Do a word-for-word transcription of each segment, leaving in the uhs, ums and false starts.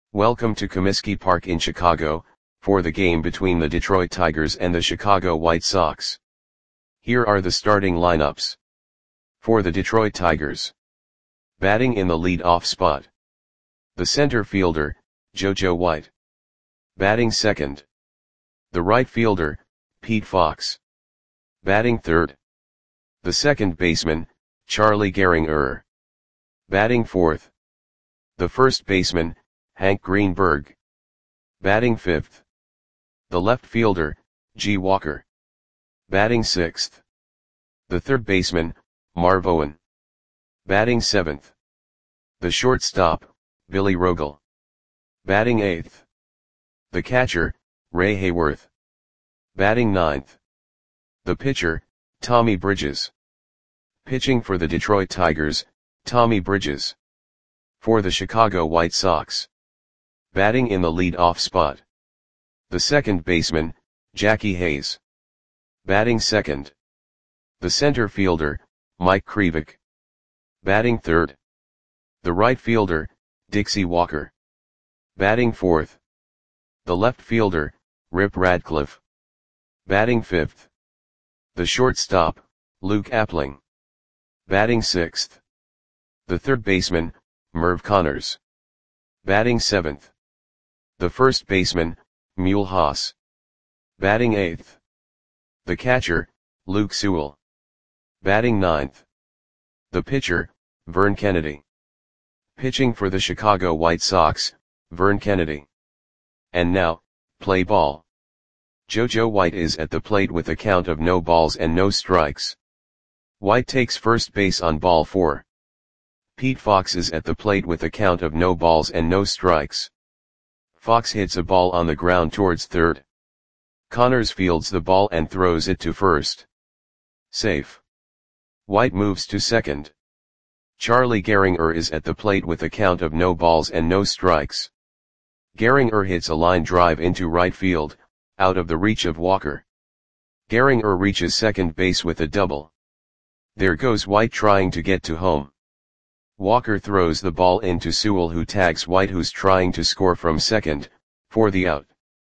Welcome to Comiskey Park in Chicago, for the game between the Detroit Tigers and the Chicago White Sox. Here are the starting lineups. For the Detroit Tigers. Batting in the lead-off spot. The center fielder, JoJo White. Batting second. The right fielder, Pete Fox. Batting third. The second baseman, Charlie Gehringer. Batting fourth. The first baseman, Hank Greenberg. Batting fifth. The left fielder, G. Walker. Batting sixth. The third baseman, Marv Owen. Batting seventh. The shortstop, Billy Rogel. Batting eighth. The catcher, Ray Hayworth. Batting ninth. The pitcher, Tommy Bridges. Pitching for the Detroit Tigers, Tommy Bridges. For the Chicago White Sox. Batting in the lead-off spot. The second baseman, Jackie Hayes. Batting second. The center fielder, Mike Krivik. Batting third. The right fielder, Dixie Walker. Batting fourth. The left fielder, Rip Radcliffe. Batting fifth. The shortstop, Luke Appling. Batting sixth. The third baseman, Merv Connors. Batting seventh. The first baseman, Mule Haas. Batting eighth. The catcher, Luke Sewell. Batting ninth. The pitcher, Vern Kennedy. Pitching for the Chicago White Sox, Vern Kennedy. And now, play ball. JoJo White is at the plate with a count of no balls and no strikes. White takes first base on ball four. Pete Fox is at the plate with a count of no balls and no strikes. Fox hits a ball on the ground towards third. Connors fields the ball and throws it to first. Safe. White moves to second. Charlie Gehringer is at the plate with a count of no balls and no strikes. Gehringer hits a line drive into right field, out of the reach of Walker. Gehringer reaches second base with a double. There goes White trying to get to home. Walker throws the ball into Sewell, who tags White, who's trying to score from second, for the out.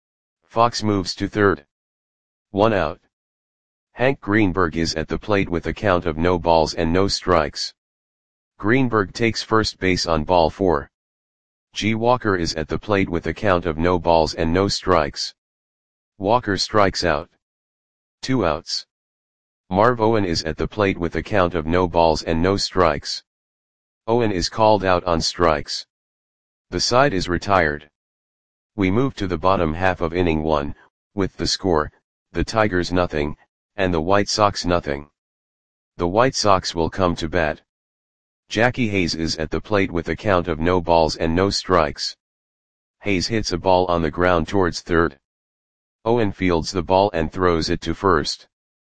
Fox moves to third. One out. Hank Greenberg is at the plate with a count of no balls and no strikes. Greenberg takes first base on ball four. G. Walker is at the plate with a count of no balls and no strikes. Walker strikes out. Two outs. Marv Owen is at the plate with a count of no balls and no strikes. Owen is called out on strikes. The side is retired. We move to the bottom half of inning one, with the score, the Tigers nothing, and the White Sox nothing. The White Sox will come to bat. Jackie Hayes is at the plate with a count of no balls and no strikes. Hayes hits a ball on the ground towards third. Owen fields the ball and throws it to first.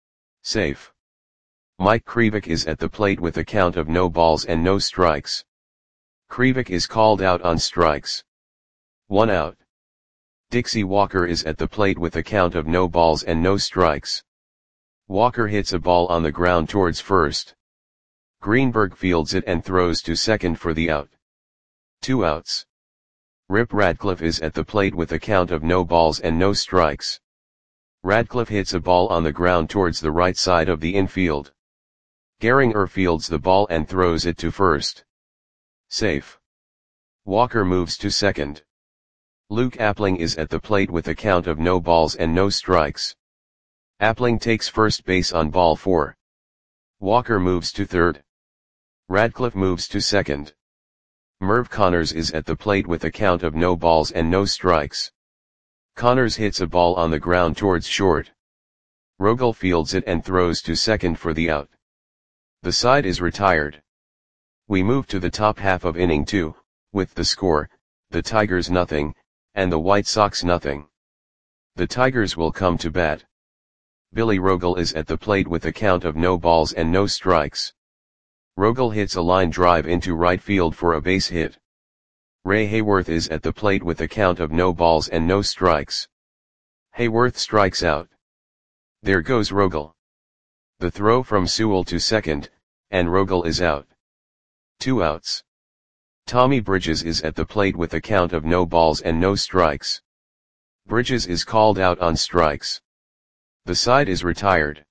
Safe. Mike Krivik is at the plate with a count of no balls and no strikes. Krivik is called out on strikes. One out. Dixie Walker is at the plate with a count of no balls and no strikes. Walker hits a ball on the ground towards first. Greenberg fields it and throws to second for the out. Two outs. Rip Radcliffe is at the plate with a count of no balls and no strikes. Radcliffe hits a ball on the ground towards the right side of the infield. Gehringer fields the ball and throws it to first. Safe. Walker moves to second. Luke Appling is at the plate with a count of no balls and no strikes. Appling takes first base on ball four. Walker moves to third. Radcliffe moves to second. Merv Connors is at the plate with a count of no balls and no strikes. Connors hits a ball on the ground towards short. Rogel fields it and throws to second for the out. The side is retired. We move to the top half of inning two, with the score, the Tigers nothing, and the White Sox nothing. The Tigers will come to bat. Billy Rogel is at the plate with a count of no balls and no strikes. Rogel hits a line drive into right field for a base hit. Ray Hayworth is at the plate with a count of no balls and no strikes. Hayworth strikes out. There goes Rogel. The throw from Sewell to second, and Rogel is out. Two outs. Tommy Bridges is at the plate with a count of no balls and no strikes. Bridges is called out on strikes. The side is retired.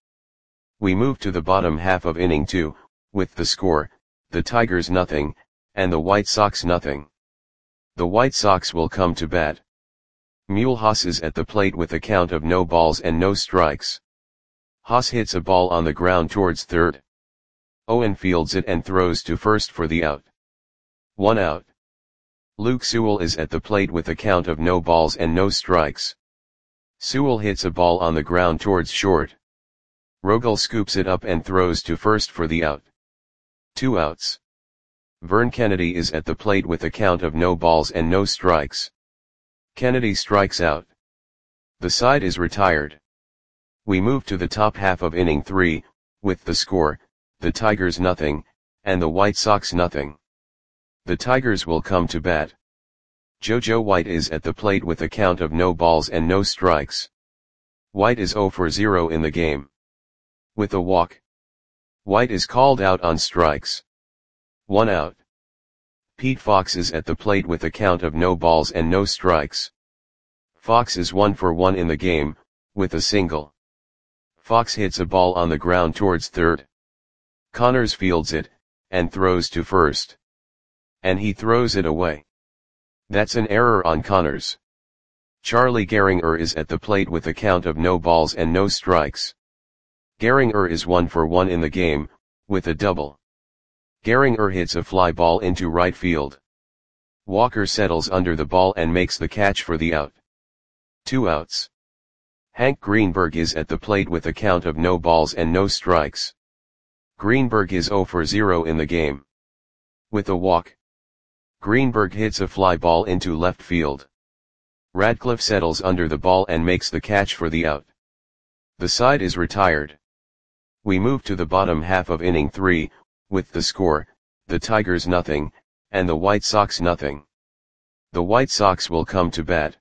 We move to the bottom half of inning two, with the score, the Tigers nothing, and the White Sox nothing. The White Sox will come to bat. Mulhouse is at the plate with a count of no balls and no strikes. Haas hits a ball on the ground towards third. Owen fields it and throws to first for the out. One out. Luke Sewell is at the plate with a count of no balls and no strikes. Sewell hits a ball on the ground towards short. Rogel scoops it up and throws to first for the out. Two outs. Vern Kennedy is at the plate with a count of no balls and no strikes. Kennedy strikes out. The side is retired. We move to the top half of inning three, with the score, the Tigers nothing, and the White Sox nothing. The Tigers will come to bat. JoJo White is at the plate with a count of no balls and no strikes. White is zero for zero in the game. With a walk. White is called out on strikes. One out. Pete Fox is at the plate with a count of no balls and no strikes. Fox is one for one in the game, with a single. Fox hits a ball on the ground towards third. Connors fields it, and throws to first. And he throws it away. That's an error on Connors. Charlie Gehringer is at the plate with a count of no balls and no strikes. Gehringer is one for one in the game, with a double. Gehringer hits a fly ball into right field. Walker settles under the ball and makes the catch for the out. Two outs. Hank Greenberg is at the plate with a count of no balls and no strikes. Greenberg is zero for zero in the game. With a walk. Greenberg hits a fly ball into left field. Radcliffe settles under the ball and makes the catch for the out. The side is retired. We move to the bottom half of inning three, with the score, the Tigers nothing, and the White Sox nothing. The White Sox will come to bat.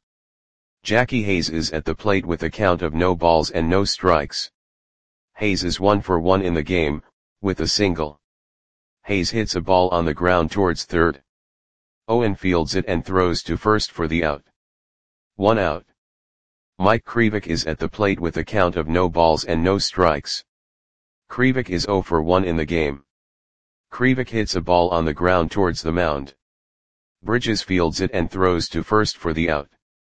Jackie Hayes is at the plate with a count of no balls and no strikes. Hayes is one for one in the game, with a single. Hayes hits a ball on the ground towards third. Owen fields it and throws to first for the out. One out. Mike Krivik is at the plate with a count of no balls and no strikes. Krivik is zero for one in the game. Krivik hits a ball on the ground towards the mound. Bridges fields it and throws to first for the out.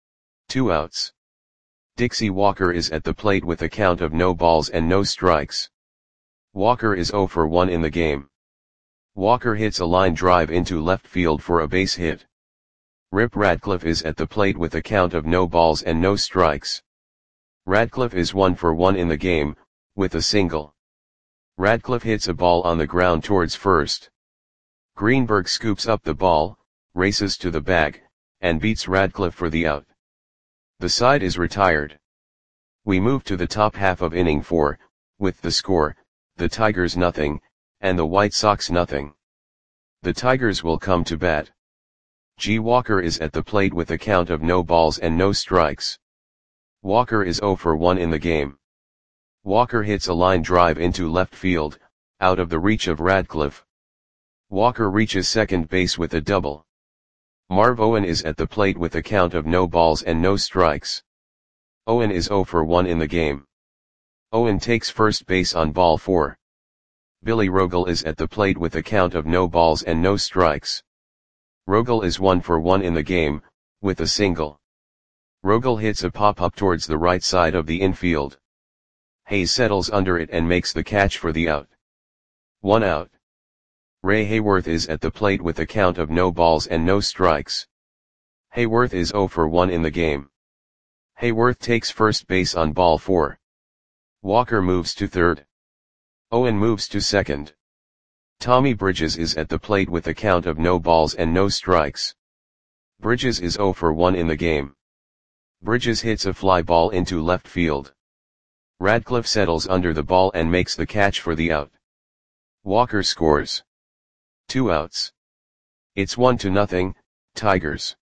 Two outs. Dixie Walker is at the plate with a count of no balls and no strikes. Walker is zero for one in the game. Walker hits a line drive into left field for a base hit. Rip Radcliffe is at the plate with a count of no balls and no strikes. Radcliffe is one for one in the game, with a single. Radcliffe hits a ball on the ground towards first. Greenberg scoops up the ball, races to the bag, and beats Radcliffe for the out. The side is retired. We move to the top half of inning four, with the score, the Tigers nothing, and the White Sox nothing. The Tigers will come to bat. G. Walker is at the plate with a count of no balls and no strikes. Walker is zero for one in the game. Walker hits a line drive into left field, out of the reach of Radcliffe. Walker reaches second base with a double. Marv Owen is at the plate with a count of no balls and no strikes. Owen is zero for one in the game. Owen takes first base on ball four. Billy Rogel is at the plate with a count of no balls and no strikes. Rogel is one for one in the game, with a single. Rogel hits a pop-up towards the right side of the infield. Hayes settles under it and makes the catch for the out. One out. Ray Hayworth is at the plate with a count of no balls and no strikes. Hayworth is zero for one in the game. Hayworth takes first base on ball four. Walker moves to third. Owen moves to second. Tommy Bridges is at the plate with a count of no balls and no strikes. Bridges is zero for one in the game. Bridges hits a fly ball into left field. Radcliffe settles under the ball and makes the catch for the out. Walker scores. Two outs. It's one to nothing, Tigers.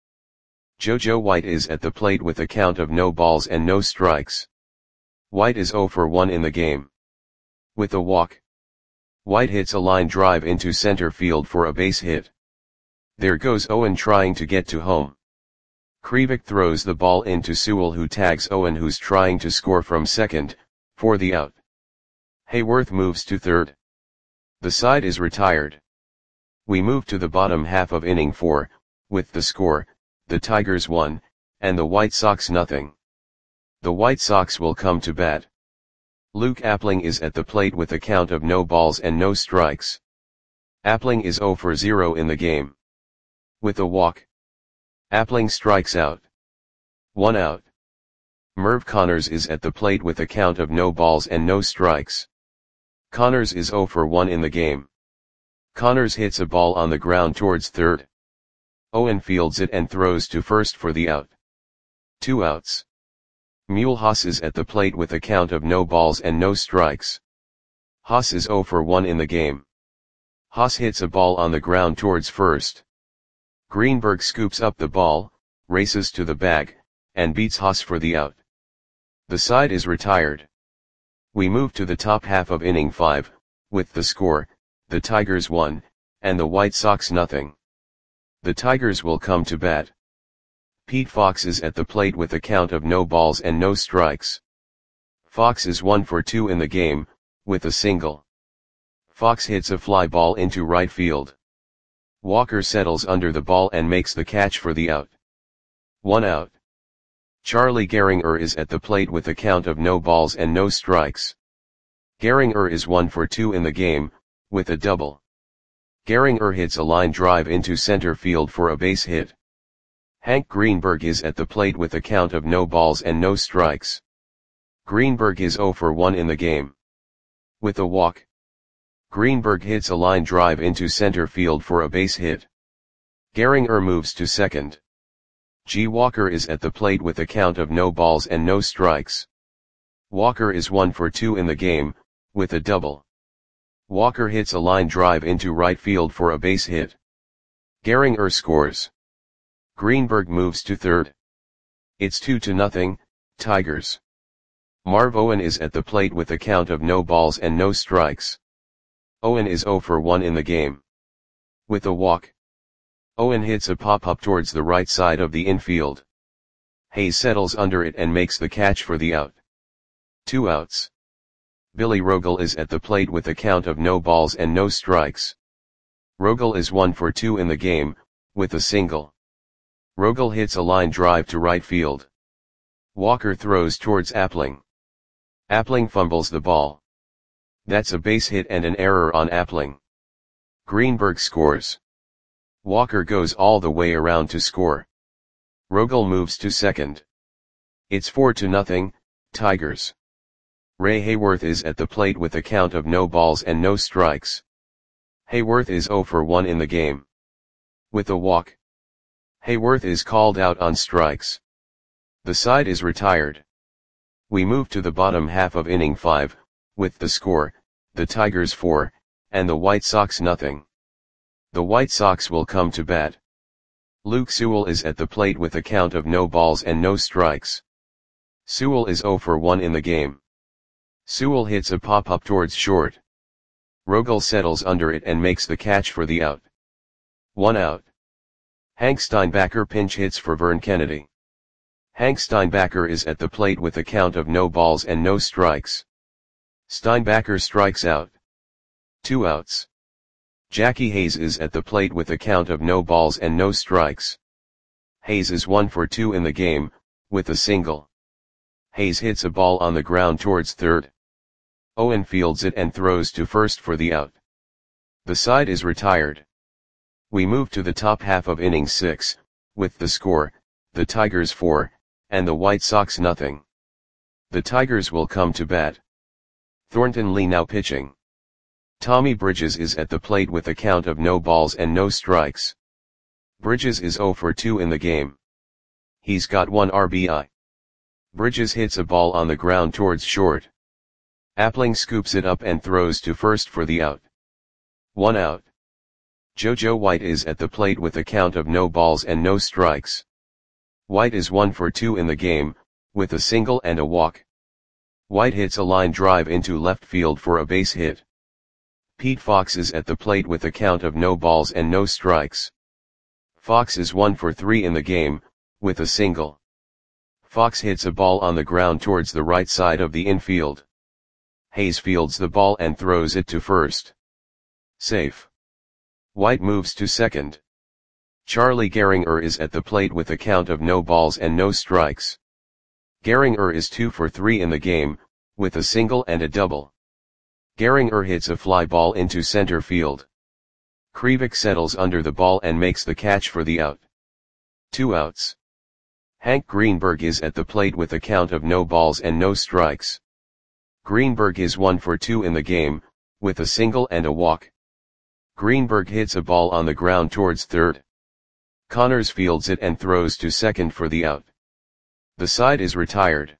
JoJo White is at the plate with a count of no balls and no strikes. White is zero for one in the game. With a walk. White hits a line drive into center field for a base hit. There goes Owen trying to get to home. Krivik throws the ball into Sewell, who tags Owen, who's trying to score from second, for the out. Hayworth moves to third. The side is retired. We move to the bottom half of inning four, with the score, the Tigers one, and the White Sox nothing. The White Sox will come to bat. Luke Appling is at the plate with a count of no balls and no strikes. Appling is zero for zero in the game. With a walk, Appling strikes out. One out. Merv Connors is at the plate with a count of no balls and no strikes. Connors is zero for one in the game. Connors hits a ball on the ground towards third. Owen fields it and throws to first for the out. Two outs. Mule Haas is at the plate with a count of no balls and no strikes. Haas is zero for one in the game. Haas hits a ball on the ground towards first. Greenberg scoops up the ball, races to the bag, and beats Haas for the out. The side is retired. We move to the top half of inning five, with the score, the Tigers one, and the White Sox nothing. The Tigers will come to bat. Pete Fox is at the plate with a count of no balls and no strikes. Fox is one for two in the game, with a single. Fox hits a fly ball into right field. Walker settles under the ball and makes the catch for the out. One out. Charlie Gehringer is at the plate with a count of no balls and no strikes. Gehringer is one for two in the game, with a double. Gehringer hits a line drive into center field for a base hit. Hank Greenberg is at the plate with a count of no balls and no strikes. Greenberg is zero for one in the game. With a walk, Greenberg hits a line drive into center field for a base hit. Gehringer moves to second. G. Walker is at the plate with a count of no balls and no strikes. Walker is one for two in the game, with a double. Walker hits a line drive into right field for a base hit. Gehringer scores. Greenberg moves to third. It's two to nothing, Tigers. Marv Owen is at the plate with a count of no balls and no strikes. Owen is zero for one in the game. With a walk, Owen hits a pop-up towards the right side of the infield. Hayes settles under it and makes the catch for the out. Two outs. Billy Rogel is at the plate with a count of no balls and no strikes. Rogel is one for two in the game, with a single. Rogel hits a line drive to right field. Walker throws towards Appling. Appling fumbles the ball. That's a base hit and an error on Appling. Greenberg scores. Walker goes all the way around to score. Rogel moves to second. It's four to nothing, Tigers. Ray Hayworth is at the plate with a count of no balls and no strikes. Hayworth is zero for one in the game. With a walk, Hayworth is called out on strikes. The side is retired. We move to the bottom half of inning five, with the score, the Tigers four, and the White Sox nothing. The White Sox will come to bat. Luke Sewell is at the plate with a count of no balls and no strikes. Sewell is zero for one in the game. Sewell hits a pop-up towards short. Rogel settles under it and makes the catch for the out. One out. Hank Steinbacher pinch hits for Vern Kennedy. Hank Steinbacher is at the plate with a count of no balls and no strikes. Steinbacher strikes out. Two outs. Jackie Hayes is at the plate with a count of no balls and no strikes. Hayes is one for two in the game, with a single. Hayes hits a ball on the ground towards third. Owen fields it and throws to first for the out. The side is retired. We move to the top half of inning six, with the score, the Tigers four, and the White Sox nothing. The Tigers will come to bat. Thornton Lee now pitching. Tommy Bridges is at the plate with a count of no balls and no strikes. Bridges is zero for two in the game. He's got one R B I. Bridges hits a ball on the ground towards short. Appling scoops it up and throws to first for the out. One out. JoJo White is at the plate with a count of no balls and no strikes. White is one for two in the game, with a single and a walk. White hits a line drive into left field for a base hit. Pete Fox is at the plate with a count of no balls and no strikes. Fox is one for three in the game, with a single. Fox hits a ball on the ground towards the right side of the infield. Hayes fields the ball and throws it to first. Safe. White moves to second. Charlie Gehringer is at the plate with a count of no balls and no strikes. Gehringer is two for three in the game, with a single and a double. Gehringer hits a fly ball into center field. Krivik settles under the ball and makes the catch for the out. Two outs. Hank Greenberg is at the plate with a count of no balls and no strikes. Greenberg is one for two in the game, with a single and a walk. Greenberg hits a ball on the ground towards third. Connors fields it and throws to second for the out. The side is retired.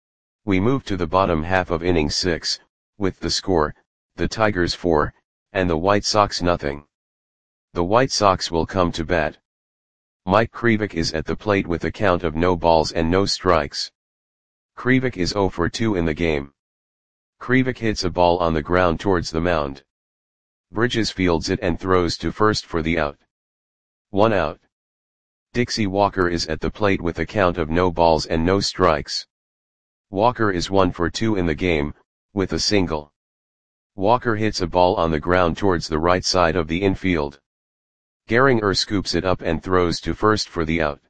We move to the bottom half of inning six, with the score, the Tigers four, and the White Sox nothing. The White Sox will come to bat. Mike Krivik is at the plate with a count of no balls and no strikes. Krivik is zero for two in the game. Krivik hits a ball on the ground towards the mound. Bridges fields it and throws to first for the out. One out. Dixie Walker is at the plate with a count of no balls and no strikes. Walker is one for two in the game, with a single. Walker hits a ball on the ground towards the right side of the infield. Gehringer scoops it up and throws to first for the out.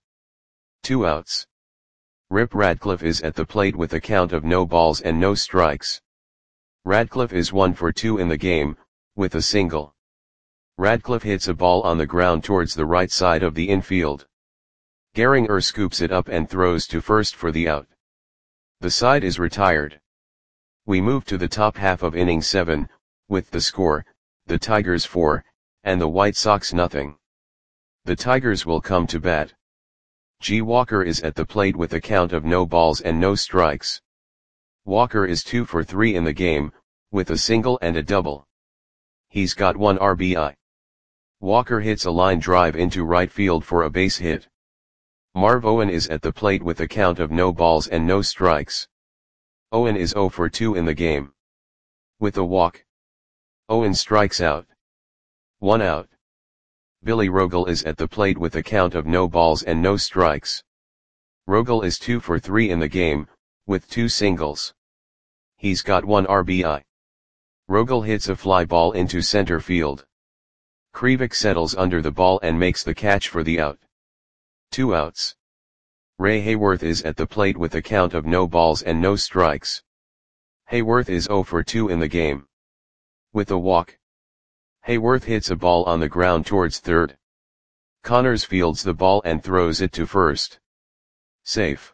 Two outs. Rip Radcliffe is at the plate with a count of no balls and no strikes. Radcliffe is one for two in the game, with a single. Radcliffe hits a ball on the ground towards the right side of the infield. Gehringer scoops it up and throws to first for the out. The side is retired. We move to the top half of inning seven, with the score, the Tigers four, and the White Sox nothing. The Tigers will come to bat. G. Walker is at the plate with a count of no balls and no strikes. Walker is two for three in the game, with a single and a double. He's got one R B I. Walker hits a line drive into right field for a base hit. Marv Owen is at the plate with a count of no balls and no strikes. Owen is zero for two in the game. With a walk. Owen strikes out. One out. Billy Rogel is at the plate with a count of no balls and no strikes. Rogel is two for three in the game, with two singles. He's got one R B I. Rogel hits a fly ball into center field. Krivik settles under the ball and makes the catch for the out. Two outs. Ray Hayworth is at the plate with a count of no balls and no strikes. Hayworth is zero for two in the game. With a walk. Hayworth hits a ball on the ground towards third. Connors fields the ball and throws it to first. Safe.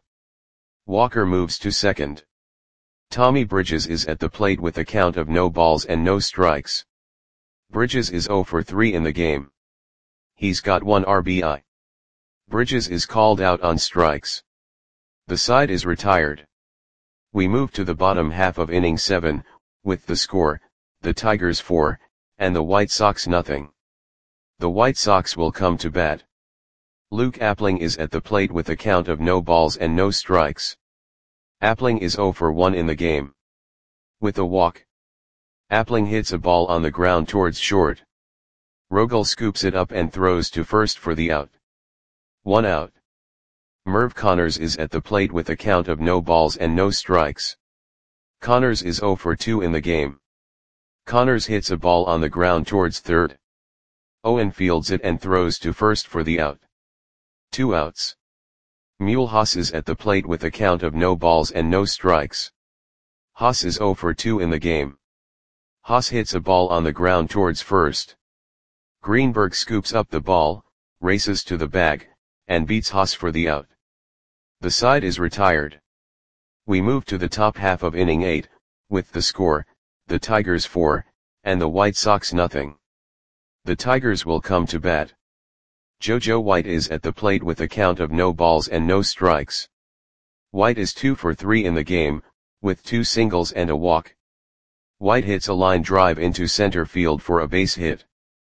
Walker moves to second. Tommy Bridges is at the plate with a count of no balls and no strikes. Bridges is zero for three in the game. He's got one R B I. Bridges is called out on strikes. The side is retired. We move to the bottom half of inning seven, with the score, the Tigers four, and the White Sox nothing. The White Sox will come to bat. Luke Appling is at the plate with a count of no balls and no strikes. Appling is zero for one in the game. With a walk. Appling hits a ball on the ground towards short. Rogel scoops it up and throws to first for the out. One out. Merv Connors is at the plate with a count of no balls and no strikes. Connors is zero for two in the game. Connors hits a ball on the ground towards third. Owen fields it and throws to first for the out. Two outs. Mule Haas is at the plate with a count of no balls and no strikes. Haas is zero for two in the game. Haas hits a ball on the ground towards first. Greenberg scoops up the ball, races to the bag, and beats Haas for the out. The side is retired. We move to the top half of inning eight, with the score, the Tigers four, and the White Sox nothing. The Tigers will come to bat. JoJo White is at the plate with a count of no balls and no strikes. White is two for three in the game, with two singles and a walk. White hits a line drive into center field for a base hit.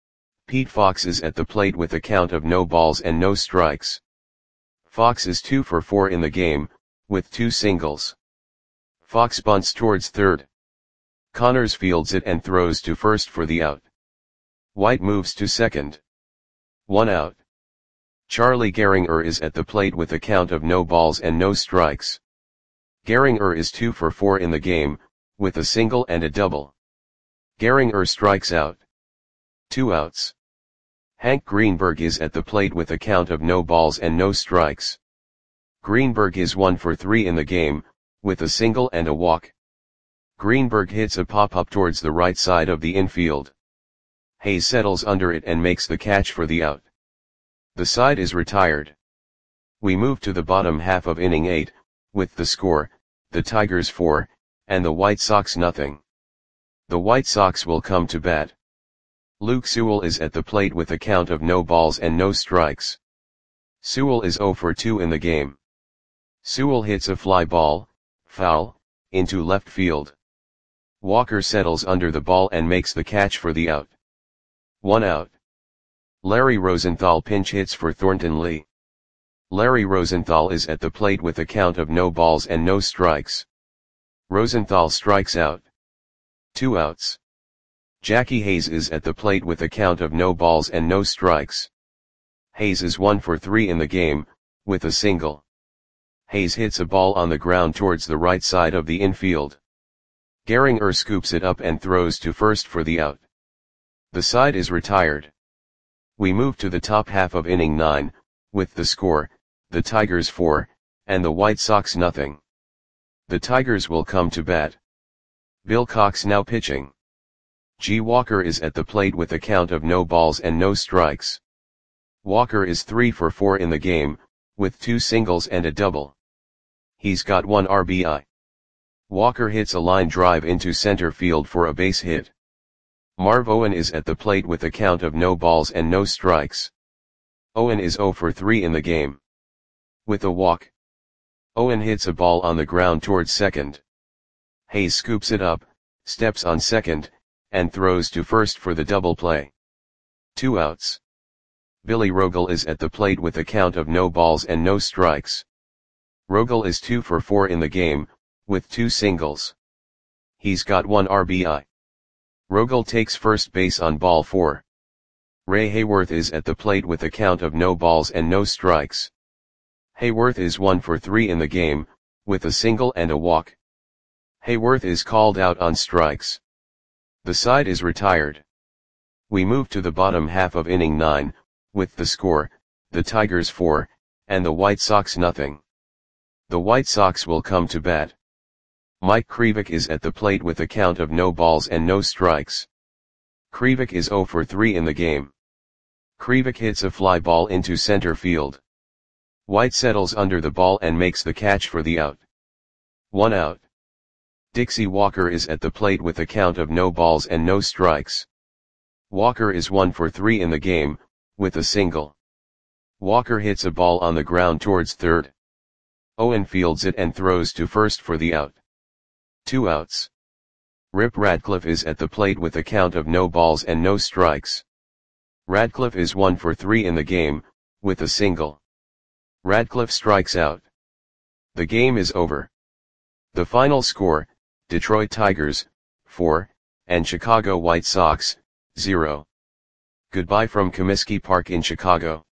Pete Fox is at the plate with a count of no balls and no strikes. Fox is two for four in the game, with two singles. Fox bunts towards third. Connors fields it and throws to first for the out. White moves to second. One out. Charlie Gehringer is at the plate with a count of no balls and no strikes. Gehringer is two for four in the game, with a single and a double. Gehringer strikes out. Two outs. Hank Greenberg is at the plate with a count of no balls and no strikes. Greenberg is one for three in the game, with a single and a walk. Greenberg hits a pop-up towards the right side of the infield. Hayes settles under it and makes the catch for the out. The side is retired. We move to the bottom half of inning eight, with the score, the Tigers four, and the White Sox nothing. The White Sox will come to bat. Luke Sewell is at the plate with a count of no balls and no strikes. Sewell is oh for two in the game. Sewell hits a fly ball, foul, into left field. Walker settles under the ball and makes the catch for the out. One out. Larry Rosenthal pinch hits for Thornton Lee. Larry Rosenthal is at the plate with a count of no balls and no strikes. Rosenthal strikes out. Two outs. Jackie Hayes is at the plate with a count of no balls and no strikes. Hayes is one for three in the game, with a single. Hayes hits a ball on the ground towards the right side of the infield. Gehringer scoops it up and throws to first for the out. The side is retired. We move to the top half of inning nine, with the score, the Tigers four, and the White Sox nothing. The Tigers will come to bat. Bill Cox now pitching. G. Walker is at the plate with a count of no balls and no strikes. Walker is three for four in the game, with two singles and a double. He's got one R B I. Walker hits a line drive into center field for a base hit. Marv Owen is at the plate with a count of no balls and no strikes. Owen is oh for three in the game. With a walk. Owen hits a ball on the ground towards second. Hayes scoops it up, steps on second, and throws to first for the double play. Two outs. Billy Rogel is at the plate with a count of no balls and no strikes. Rogel is two for four in the game, with two singles. He's got one R B I. Rogel takes first base on ball four. Ray Hayworth is at the plate with a count of no balls and no strikes. Hayworth is one for three in the game, with a single and a walk. Hayworth is called out on strikes. The side is retired. We move to the bottom half of inning nine, with the score, the Tigers four, and the White Sox nothing. The White Sox will come to bat. Mike Krivik is at the plate with a count of no balls and no strikes. Krivik is oh for three in the game. Krivik hits a fly ball into center field. White settles under the ball and makes the catch for the out. One out. Dixie Walker is at the plate with a count of no balls and no strikes. Walker is one for three in the game, with a single. Walker hits a ball on the ground towards third. Owen fields it and throws to first for the out. Two outs. Rip Radcliffe is at the plate with a count of no balls and no strikes. Radcliffe is one for three in the game, with a single. Radcliffe strikes out. The game is over. The final score, Detroit Tigers, four, and Chicago White Sox, zero. Goodbye from Comiskey Park in Chicago.